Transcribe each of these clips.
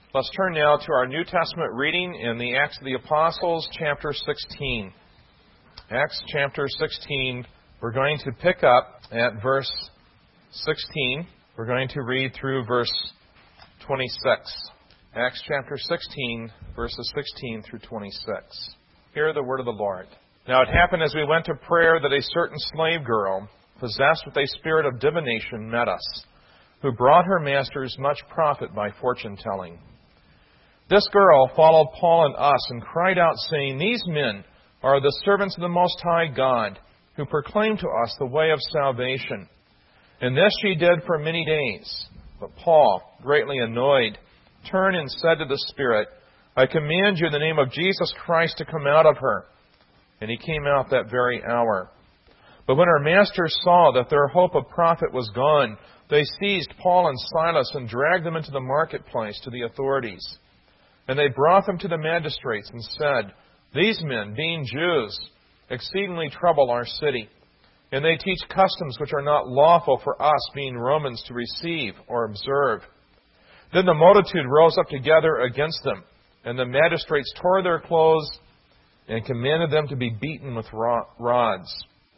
Let's turn now to our New Testament reading in the Acts of the Apostles, chapter 16. Acts chapter 16, we're going to pick up at verse 16. We're going to read through verse 26. Acts chapter 16, verses 16 through 26. Hear the word of the Lord. Now it happened as we went to prayer that a certain slave girl, possessed with a spirit of divination, met us, who brought her masters much profit by fortune-telling. This girl followed Paul and us and cried out, saying, These men are the servants of the Most High God, who proclaim to us the way of salvation. And this she did for many days. But Paul, greatly annoyed, turned and said to the Spirit, I command you in the name of Jesus Christ to come out of her. And he came out that very hour. But when her masters saw that their hope of profit was gone, they seized Paul and Silas and dragged them into the marketplace to the authorities. And they brought them to the magistrates and said, These men, being Jews, exceedingly trouble our city, and they teach customs which are not lawful for us, being Romans, to receive or observe. Then the multitude rose up together against them, and the magistrates tore their clothes and commanded them to be beaten with rods.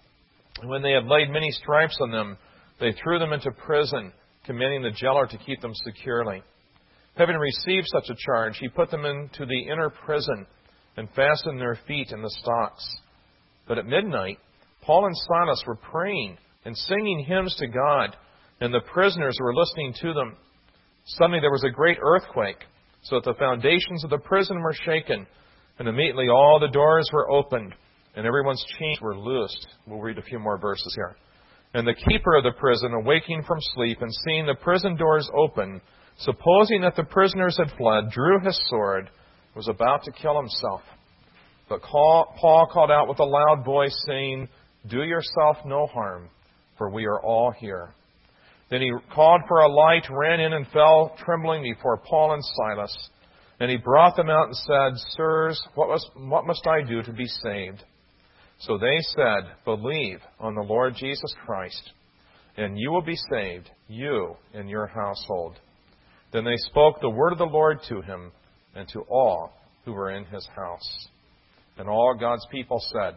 And when they had laid many stripes on them, they threw them into prison, commanding the jailer to keep them securely. Having received such a charge, he put them into the inner prison and fastened their feet in the stocks. But at midnight, Paul and Silas were praying and singing hymns to God, and the prisoners were listening to them. Suddenly there was a great earthquake, so that the foundations of the prison were shaken, and immediately all the doors were opened, and everyone's chains were loosed. We'll read a few more verses here. And the keeper of the prison, awaking from sleep and seeing the prison doors open, supposing that the prisoners had fled, drew his sword, was about to kill himself. But Paul called out with a loud voice, saying, Do yourself no harm, for we are all here. Then he called for a light, ran in, and fell trembling before Paul and Silas. And he brought them out and said, Sirs, what must I do to be saved? So they said, Believe on the Lord Jesus Christ, and you will be saved, you and your household. Then they spoke the word of the Lord to him and to all who were in his house. And all God's people said,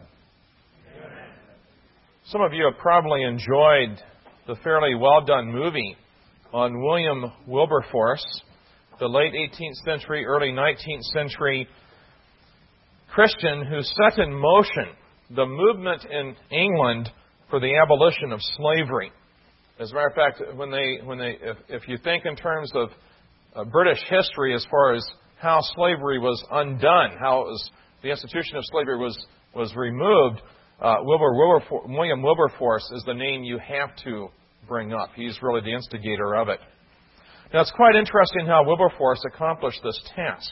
Amen. Some of you have probably enjoyed the fairly well-done movie on William Wilberforce, the late 18th century, early 19th century Christian who set in motion the movement in England for the abolition of slavery. As a matter of fact, if you think in terms of British history as far as how slavery was undone, the institution of slavery was removed, William Wilberforce is the name you have to bring up. He's really the instigator of it. Now, it's quite interesting how Wilberforce accomplished this task.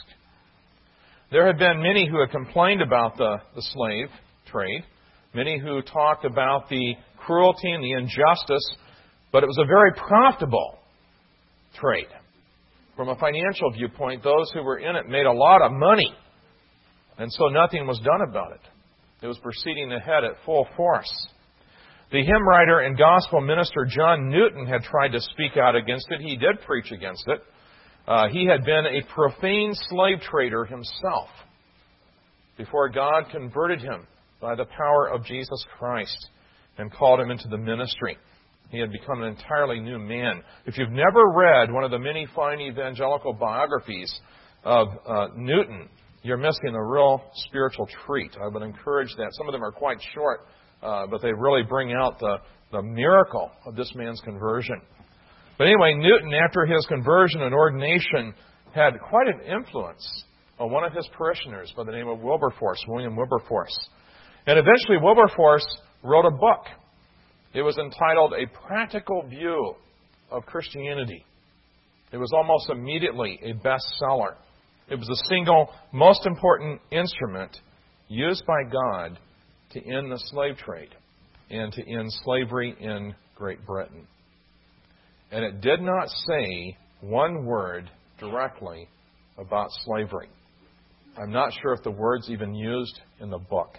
There had been many who had complained about the slave trade, many who talked about the cruelty and the injustice, but it was a very profitable trade. From a financial viewpoint, those who were in it made a lot of money, and so nothing was done about it. It was proceeding ahead at full force. The hymn writer and gospel minister John Newton had tried to speak out against it. He did preach against it. He had been a profane slave trader himself before God converted him by the power of Jesus Christ and called him into the ministry. He had become an entirely new man. If you've never read one of the many fine evangelical biographies of Newton, you're missing a real spiritual treat. I would encourage that. Some of them are quite short, but they really bring out the miracle of this man's conversion. But anyway, Newton, after his conversion and ordination, had quite an influence on one of his parishioners by the name of Wilberforce, William Wilberforce. And eventually Wilberforce wrote a book. It was entitled A Practical View of Christianity. It was almost immediately a bestseller. It was the single most important instrument used by God to end the slave trade and to end slavery in Great Britain. And it did not say one word directly about slavery. I'm not sure if the word's even used in the book.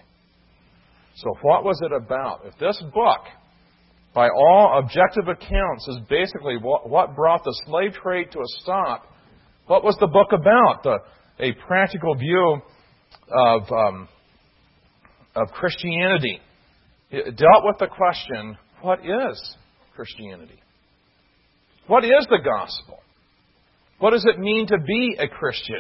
So what was it about? If this book, by all objective accounts, is basically what brought the slave trade to a stop, What was the book about? A practical view of Christianity. It dealt with the question, what is Christianity? What is the gospel? What does it mean to be a Christian?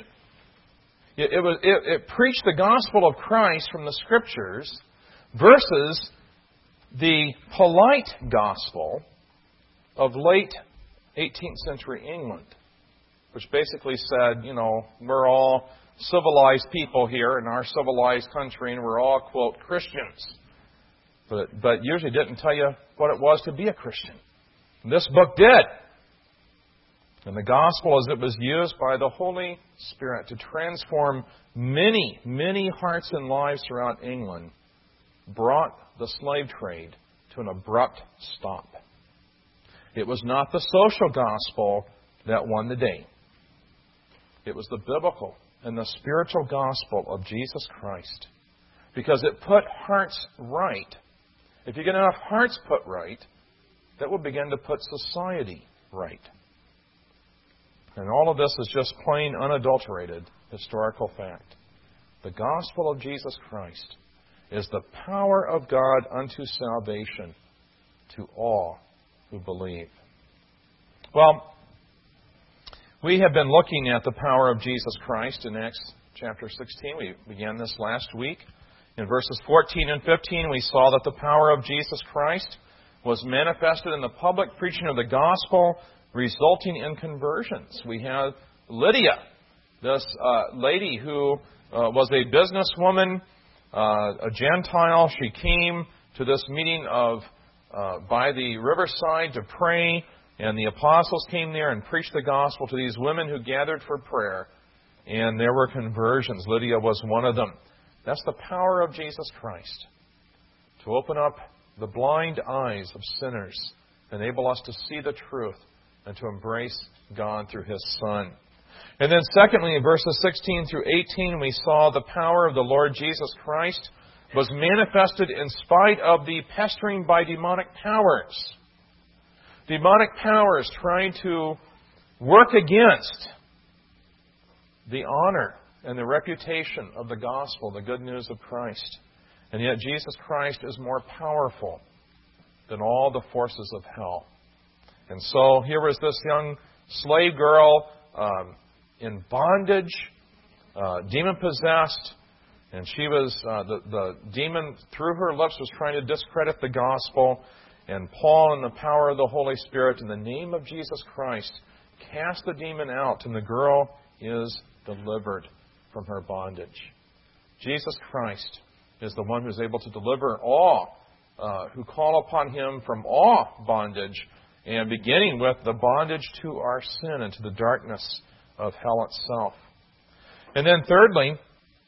It preached the gospel of Christ from the Scriptures versus the polite gospel of late 18th century England, which basically said, we're all civilized people here in our civilized country, and we're all, quote, Christians. But usually didn't tell you what it was to be a Christian. And this book did. And the gospel, as it was used by the Holy Spirit to transform many, many hearts and lives throughout England, brought the slave trade to an abrupt stop. It was not the social gospel that won the day. It was the biblical and the spiritual gospel of Jesus Christ. Because it put hearts right. If you get enough hearts put right, that will begin to put society right. And all of this is just plain, unadulterated historical fact. The gospel of Jesus Christ is the power of God unto salvation to all who believe. Well, we have been looking at the power of Jesus Christ in Acts chapter 16. We began this last week. In verses 14 and 15, we saw that the power of Jesus Christ was manifested in the public preaching of the gospel, resulting in conversions. We have Lydia, this lady who was a businesswoman, a Gentile. She came to this meeting by the riverside to pray, and the apostles came there and preached the gospel to these women who gathered for prayer, and there were conversions. Lydia was one of them. That's the power of Jesus Christ, to open up the blind eyes of sinners, enable us to see the truth, and to embrace God through His Son. And then secondly, in verses 16 through 18, we saw the power of the Lord Jesus Christ was manifested in spite of the pestering by demonic powers. Demonic powers trying to work against the honor and the reputation of the gospel, the good news of Christ. And yet Jesus Christ is more powerful than all the forces of hell. And so here was this young slave girl in bondage, demon-possessed, and she was, the demon through her lips was trying to discredit the gospel. And Paul, in the power of the Holy Spirit, in the name of Jesus Christ, cast the demon out, and the girl is delivered from her bondage. Jesus Christ is the one who's able to deliver all who call upon Him from all bondage, and beginning with the bondage to our sin and to the darkness of hell itself. And then thirdly,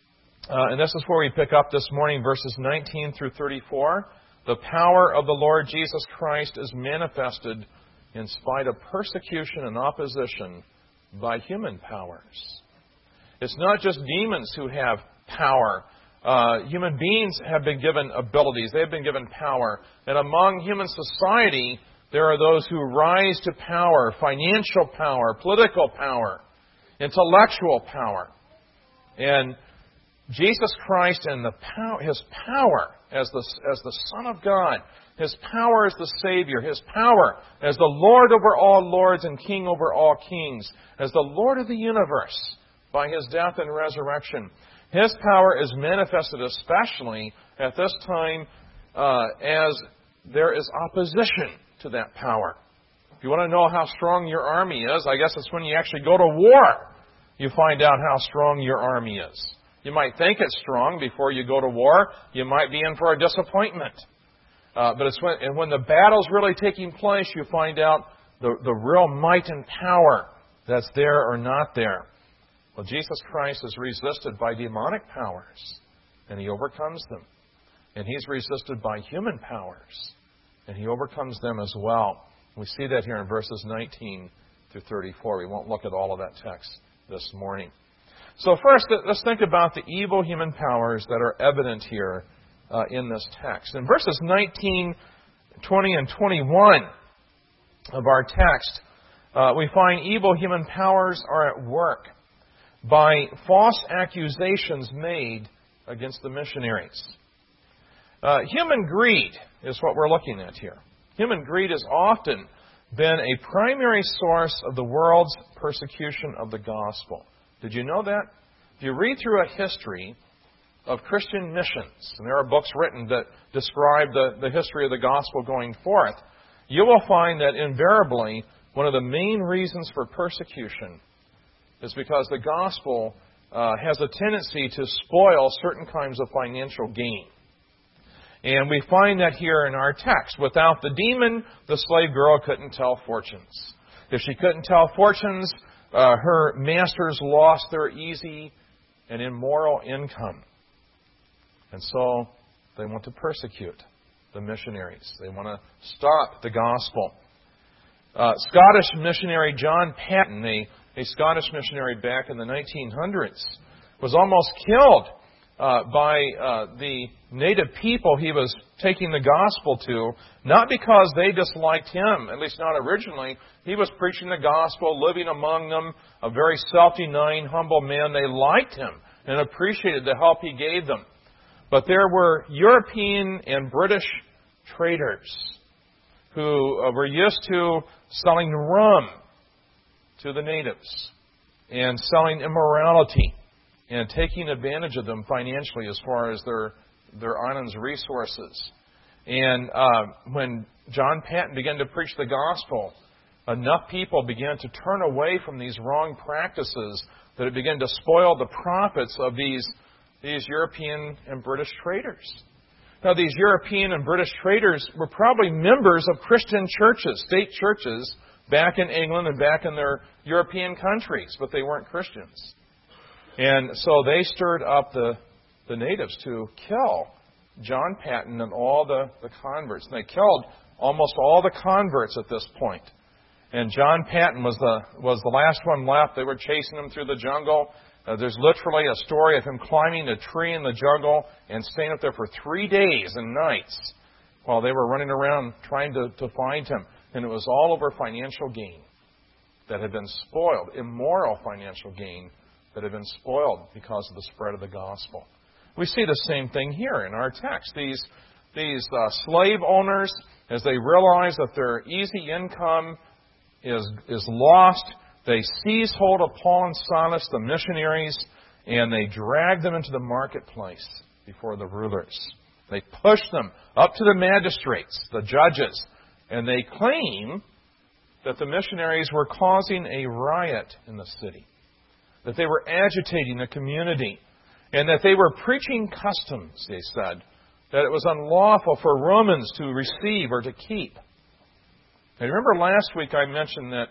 and this is where we pick up this morning, verses 19 through 34, the power of the Lord Jesus Christ is manifested in spite of persecution and opposition by human powers. It's not just demons who have power. Human beings have been given abilities. They have been given power. And among human society, there are those who rise to power, financial power, political power, intellectual power. And Jesus Christ and His power as the Son of God, His power as the Savior, His power as the Lord over all lords and King over all kings, as the Lord of the universe by His death and resurrection. His power is manifested especially at this time as there is opposition to that power. If you want to know how strong your army is, I guess it's when you actually go to war you find out how strong your army is. You might think it's strong before you go to war. You might be in for a disappointment. But it's when the battle's really taking place, you find out the real might and power that's there or not there. Well, Jesus Christ is resisted by demonic powers, and He overcomes them. And He's resisted by human powers, and He overcomes them as well. We see that here in verses 19 through 34. We won't look at all of that text this morning. So first, let's think about the evil human powers that are evident here in this text. In verses 19, 20, and 21 of our text, we find evil human powers are at work by false accusations made against the missionaries. Human greed is what we're looking at here. Human greed has often been a primary source of the world's persecution of the gospel. Did you know that? If you read through a history of Christian missions, and there are books written that describe the history of the gospel going forth, you will find that invariably one of the main reasons for persecution is because the gospel has a tendency to spoil certain kinds of financial gain. And we find that here in our text. Without the demon, the slave girl couldn't tell fortunes. If she couldn't tell fortunes, her masters lost their easy and immoral income. And so they want to persecute the missionaries. They want to stop the gospel. Scottish missionary John Paton, a Scottish missionary back in the 1900s, was almost killed by the native people he was taking the gospel to, not because they disliked him, at least not originally. He was preaching the gospel, living among them, a very self-denying, humble man. They liked him and appreciated the help he gave them. But there were European and British traders who were used to selling rum to the natives and selling immorality and taking advantage of them financially as far as their island's resources. And when John Paton began to preach the gospel, enough people began to turn away from these wrong practices that it began to spoil the profits of these European and British traders. Now, these European and British traders were probably members of Christian churches, state churches, back in England and back in their European countries, but they weren't Christians. And so they stirred up the natives to kill John Paton and all the converts. And they killed almost all the converts at this point. And John Paton was the last one left. They were chasing him through the jungle. There's literally a story of him climbing a tree in the jungle and staying up there for 3 days and nights while they were running around trying to find him. And it was all over financial gain that had been spoiled, immoral financial gain that had been spoiled because of the spread of the gospel. We see the same thing here in our text. These slave owners, as they realize that their easy income is lost, they seize hold of Paul and Silas, the missionaries, and they drag them into the marketplace before the rulers. They push them up to the magistrates, the judges, and they claim that the missionaries were causing a riot in the city, that they were agitating the community, and that they were preaching customs, they said, that it was unlawful for Romans to receive or to keep. Now, remember last week I mentioned that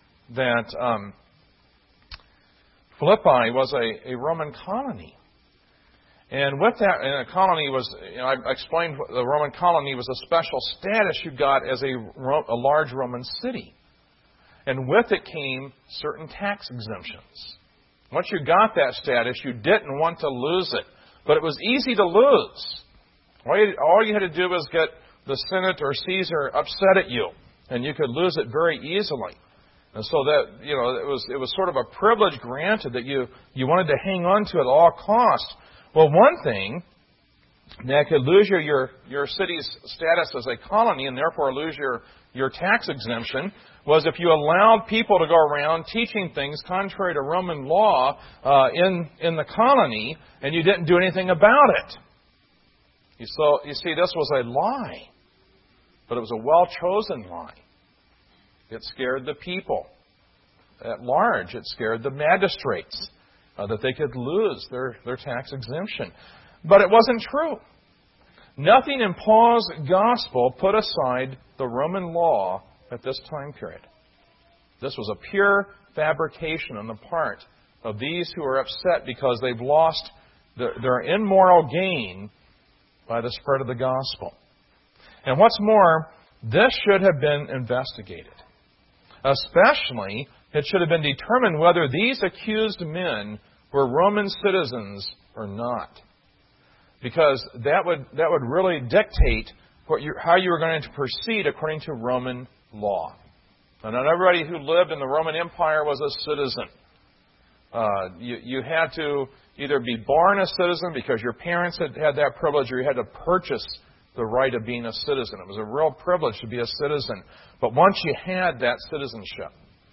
Philippi was a Roman colony. And with that, and a colony was, I explained the Roman colony was a special status you got as a large Roman city. And with it came certain tax exemptions. Once you got that status, you didn't want to lose it. But it was easy to lose. All you had to do was get the Senate or Caesar upset at you, and you could lose it very easily. And so that, it was sort of a privilege granted that you wanted to hang on to at all costs. Well, one thing that could lose your city's status as a colony and therefore lose your tax exemption was if you allowed people to go around teaching things contrary to Roman law in the colony and you didn't do anything about it. You see, this was a lie, but it was a well-chosen lie. It scared the people at large. It scared the magistrates that they could lose their tax exemption. But it wasn't true. Nothing in Paul's gospel put aside the Roman law at this time period. This was a pure fabrication on the part of these who are upset because they've lost their immoral gain by the spread of the gospel. And what's more, this should have been investigated. Especially, it should have been determined whether these accused men were Roman citizens or not. Because that would really dictate how you were going to proceed according to Roman law. And not everybody who lived in the Roman Empire was a citizen. You had to either be born a citizen because your parents had that privilege, or you had to purchase the right of being a citizen. It was a real privilege to be a citizen. But once you had that citizenship,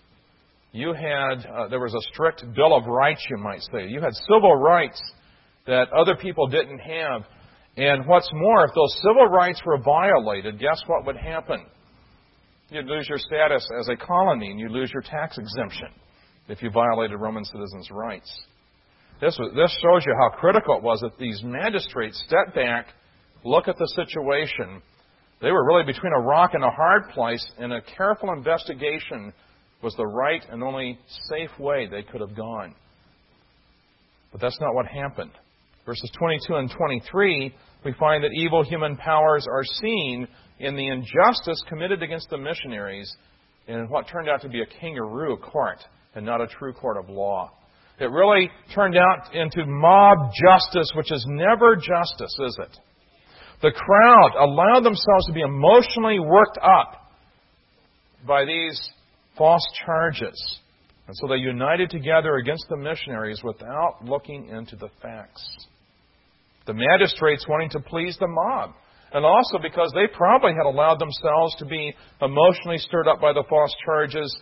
there was a strict Bill of Rights, you might say. You had civil rights that other people didn't have. And what's more, if those civil rights were violated, guess what would happen? You'd lose your status as a colony, and you'd lose your tax exemption if you violated Roman citizens' rights. This shows you how critical it was that these magistrates step back, look at the situation. They were really between a rock and a hard place, and a careful investigation was the right and only safe way they could have gone. But that's not what happened. Verses 22 and 23, we find that evil human powers are seen in the injustice committed against the missionaries in what turned out to be a kangaroo court and not a true court of law. It really turned out into mob justice, which is never justice, is it? The crowd allowed themselves to be emotionally worked up by these false charges. And so they united together against the missionaries without looking into the facts. The magistrates wanting to please the mob. And also because they probably had allowed themselves to be emotionally stirred up by the false charges,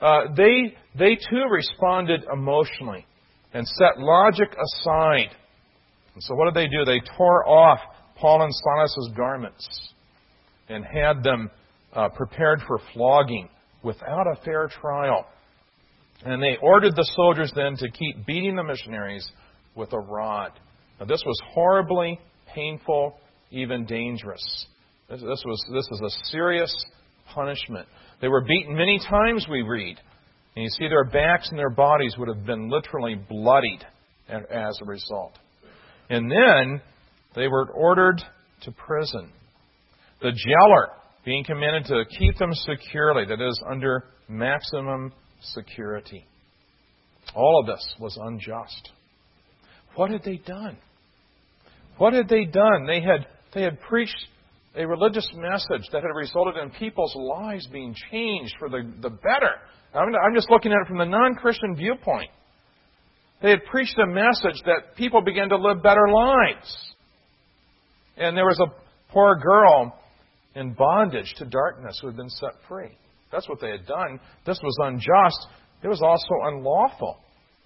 they too responded emotionally and set logic aside. And so what did they do? They tore off Paul and Silas' garments and had them prepared for flogging without a fair trial. And they ordered the soldiers then to keep beating the missionaries with a rod. Now this was horribly painful, even dangerous. This is a serious punishment. They were beaten many times, we read. And you see their backs and their bodies would have been literally bloodied as a result. And then they were ordered to prison. The jailer being commanded to keep them securely, that is, under maximum security. All of this was unjust. What had they done? What had they done? They had preached a religious message that had resulted in people's lives being changed for the better. I'm just looking at it from the non-Christian viewpoint. They had preached a message that people began to live better lives. And there was a poor girl in bondage to darkness who had been set free. That's what they had done. This was unjust. It was also unlawful.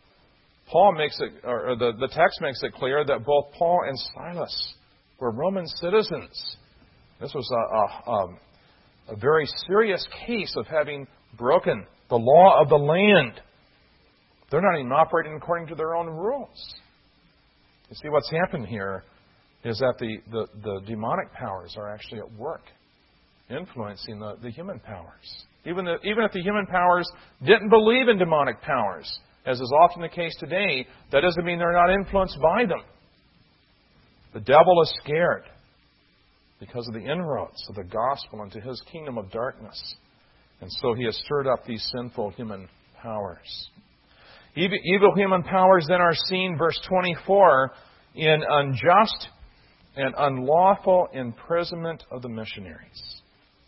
Paul makes it, or the text makes it clear that both Paul and Silas were Roman citizens. This was a very serious case of having broken the law of the land. They're not even operating according to their own rules. You see, what's happened here is that the demonic powers are actually at work, influencing the human powers. Even if the human powers didn't believe in demonic powers, as is often the case today, that doesn't mean they're not influenced by them. The devil is scared because of the inroads of the gospel into his kingdom of darkness. And so he has stirred up these sinful human powers. Evil human powers then are seen, verse 24, in unjust and unlawful imprisonment of the missionaries.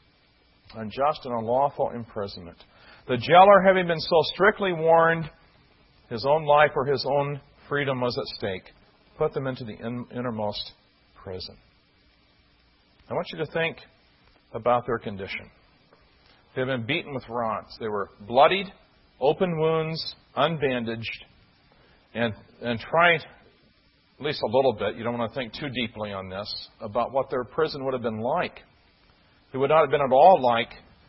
Unjust and unlawful imprisonment. The jailer, having been so strictly warned, his own life or his own freedom was at stake, put them into the innermost prison. I want you to think about their condition. They had been beaten with rods. They were bloodied, open wounds, unbandaged, and try at least a little bit, you don't want to think too deeply on this, about what their prison would have been like. It would not have been at all like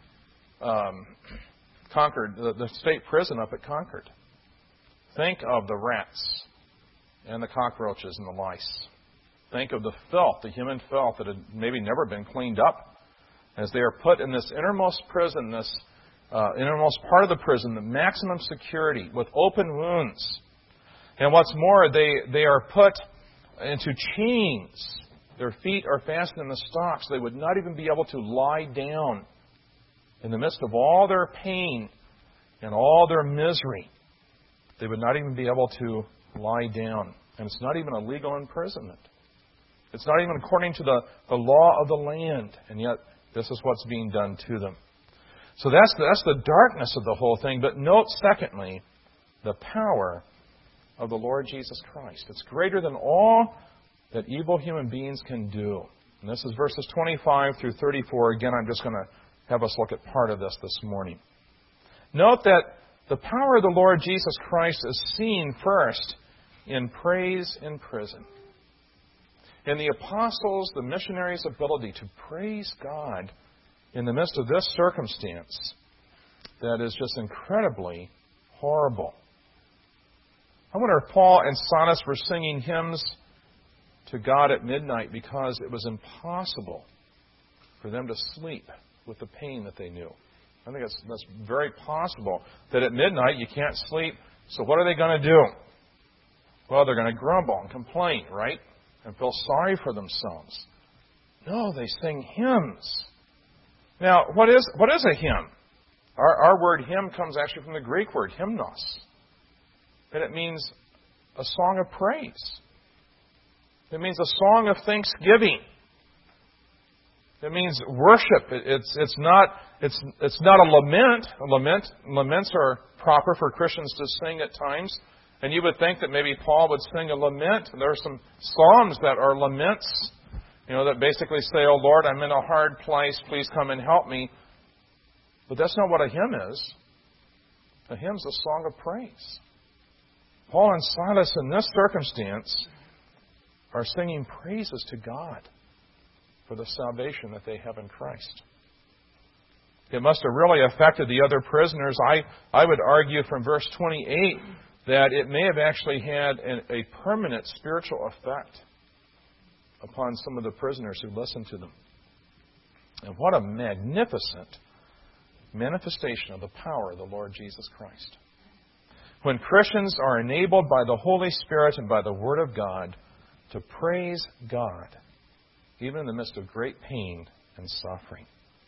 Concord, the state prison up at Concord. Think of the rats and the cockroaches and the lice. Think of the filth, the human filth that had maybe never been cleaned up, as they are put in this innermost prison, this innermost part of the prison, the maximum security with open wounds. And what's more, they are put into chains. Their feet are fastened in the stocks. They would not even be able to lie down in the midst of all their pain and all their misery. They would not even be able to lie down. And it's not even a legal imprisonment. It's not even according to the law of the land. And yet, this is what's being done to them. So that's the darkness of the whole thing. But note, secondly, the power of the Lord Jesus Christ. It's greater than all that evil human beings can do. And this is verses 25 through 34. Again, I'm just going to have us look at part of this morning. Note that the power of the Lord Jesus Christ is seen first in praise in prison. In the apostles, the missionaries' ability to praise God in the midst of this circumstance that is just incredibly horrible. I wonder if Paul and Silas were singing hymns to God at midnight because it was impossible for them to sleep with the pain that they knew. I think that's very possible that at midnight you can't sleep. So what are they going to do? Well, they're going to grumble and complain, right? And feel sorry for themselves. No, they sing hymns. Now, what is a hymn? Our word hymn comes actually from the Greek word hymnos. And it means a song of praise. It means a song of thanksgiving. It means worship. It's not a lament. Laments are proper for Christians to sing at times. And you would think that maybe Paul would sing a lament. There are some psalms that are laments, that basically say, "Oh Lord, I'm in a hard place. Please come and help me." But that's not what a hymn is. A hymn is a song of praise. Paul and Silas in this circumstance are singing praises to God for the salvation that they have in Christ. It must have really affected the other prisoners. I would argue from verse 28 that it may have actually had a permanent spiritual effect upon some of the prisoners who listened to them. And what a magnificent manifestation of the power of the Lord Jesus Christ. When Christians are enabled by the Holy Spirit and by the Word of God to praise God, even in the midst of great pain and suffering.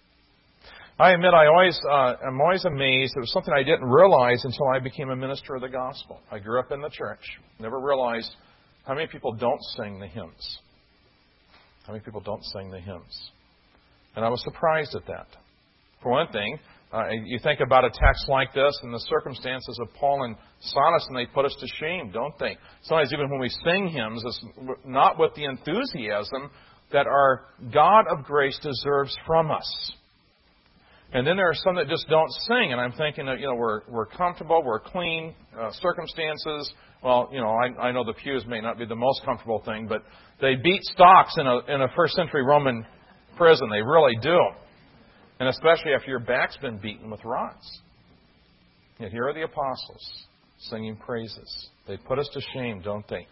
I admit I'm always amazed. It was something I didn't realize until I became a minister of the gospel. I grew up in the church. Never realized how many people don't sing the hymns. How many people don't sing the hymns. And I was surprised at that. For one thing, you think about a text like this and the circumstances of Paul and Silas, and they put us to shame, don't they? Sometimes even when we sing hymns, it's not with the enthusiasm that our God of grace deserves from us. And then there are some that just don't sing, and I'm thinking that we're comfortable, we're clean, circumstances. Well, I know the pews may not be the most comfortable thing, but they beat stocks in a first century Roman prison. They really do, and especially after your back's been beaten with rods. Yet here are the apostles singing praises. They put us to shame, don't they?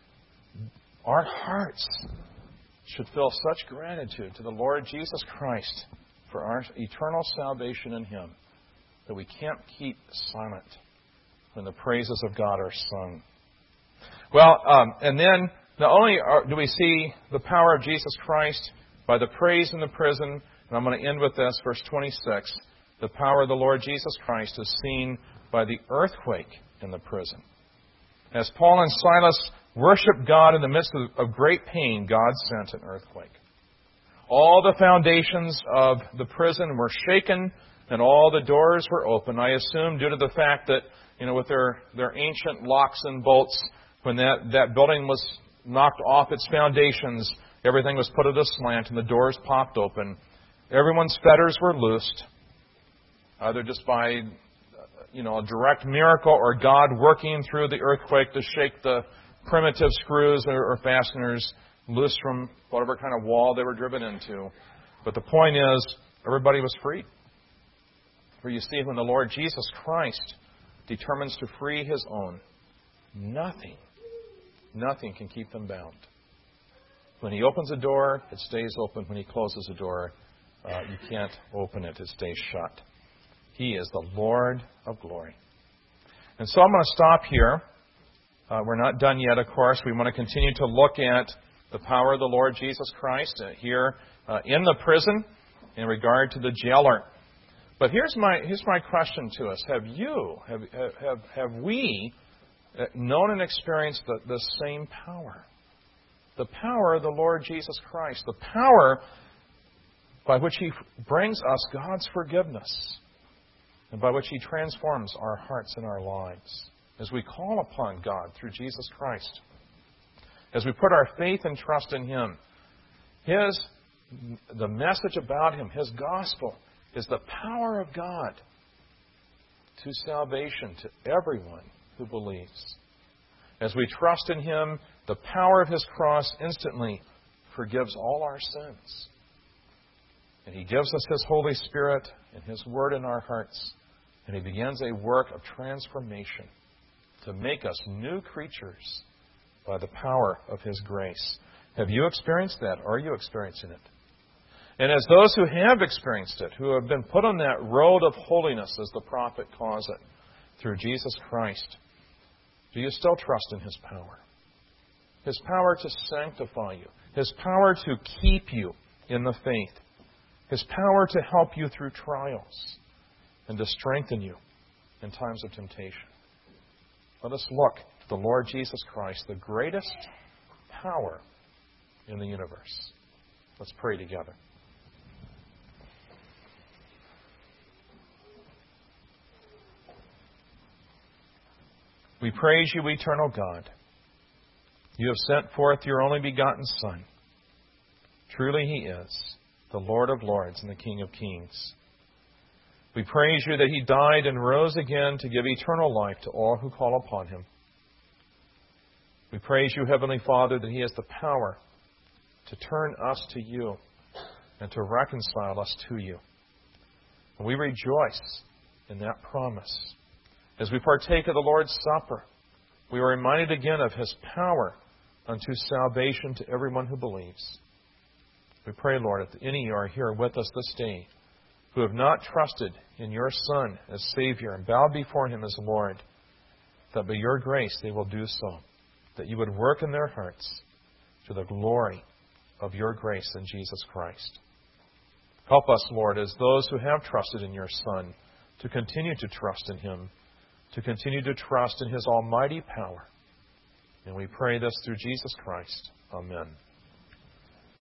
Our hearts should feel such gratitude to the Lord Jesus Christ for our eternal salvation in Him that we can't keep silent when the praises of God are sung. Well, and then not only do we see the power of Jesus Christ by the praise in the prison, and I'm going to end with this, verse 26, the power of the Lord Jesus Christ is seen by the earthquake in the prison. As Paul and Silas worshiped God in the midst of great pain, God sent an earthquake. All the foundations of the prison were shaken, and all the doors were open. I assume due to the fact that, with their ancient locks and bolts, when that building was knocked off its foundations, everything was put at a slant, and the doors popped open. Everyone's fetters were loosed, either just by a direct miracle or God working through the earthquake to shake the primitive screws or fasteners loose from whatever kind of wall they were driven into. But the point is, everybody was free. For you see, when the Lord Jesus Christ determines to free His own, nothing can keep them bound. When He opens a door, it stays open. When He closes a door, you can't open it. It stays shut. He is the Lord of glory. And so I'm going to stop here. We're not done yet, of course. We want to continue to look at the power of the Lord Jesus Christ here in the prison in regard to the jailer. But here's my question to us: Have we known and experienced the same power? The power of the Lord Jesus Christ, the power by which He brings us God's forgiveness, and by which He transforms our hearts and our lives. As we call upon God through Jesus Christ, as we put our faith and trust in Him, the message about Him, His gospel, is the power of God to salvation to everyone who believes. As we trust in Him, the power of His cross instantly forgives all our sins. And He gives us His Holy Spirit and His Word in our hearts. And He begins a work of transformation to make us new creatures by the power of His grace. Have you experienced that? Are you experiencing it? And as those who have experienced it, who have been put on that road of holiness, as the prophet calls it, through Jesus Christ, do you still trust in His power? His power to sanctify you. His power to keep you in the faith. His power to help you through trials and to strengthen you in times of temptation. Let us look to the Lord Jesus Christ, the greatest power in the universe. Let's pray together. We praise You, eternal God. You have sent forth Your only begotten Son. Truly He is the Lord of lords and the King of kings. We praise You that He died and rose again to give eternal life to all who call upon Him. We praise You, Heavenly Father, that He has the power to turn us to You and to reconcile us to You. And we rejoice in that promise. As we partake of the Lord's Supper, we are reminded again of His power unto salvation to everyone who believes. We pray, Lord, if any are here with us this day who have not trusted in Your Son as Savior and bowed before Him as Lord, that by Your grace they will do so, that You would work in their hearts to the glory of Your grace in Jesus Christ. Help us, Lord, as those who have trusted in Your Son, to continue to trust in Him, to continue to trust in His almighty power. And we pray this through Jesus Christ. Amen.